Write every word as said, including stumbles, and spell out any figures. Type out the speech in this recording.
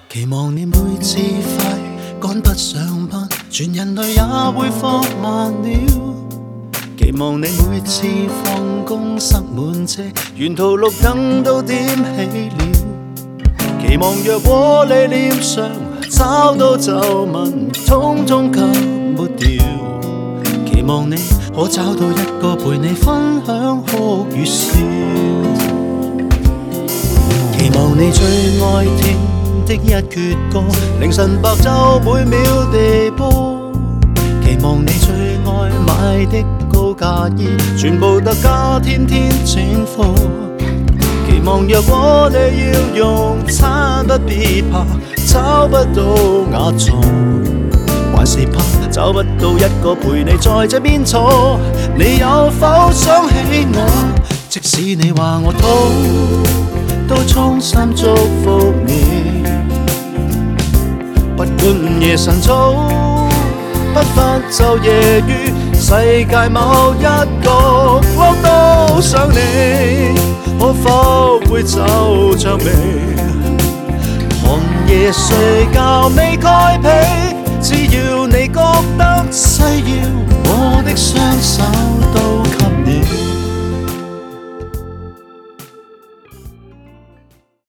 期望你每次快趕不上班，全人類也會放慢了。期望你每次放工塞滿車，沿途綠燈都點起了。期望若果你臉上找到皺紋，通通吸抹掉。期望你可找到一個陪你分享哭與笑。期望你最愛聽的一闕歌，凌晨白晝每秒地播。期望你最愛買的高價衣，全部特價天天整貨。期望若果你要用餐不必怕，找不到雅座，還是怕找不到一個陪你在這邊坐。你有否想起我？即使你話我土，都衷心祝福你。不管午夜晨早，不分晝夜雨，世界某一角落都想你，可否會皺着眉？寒夜睡覺未蓋被，只要你覺得需要，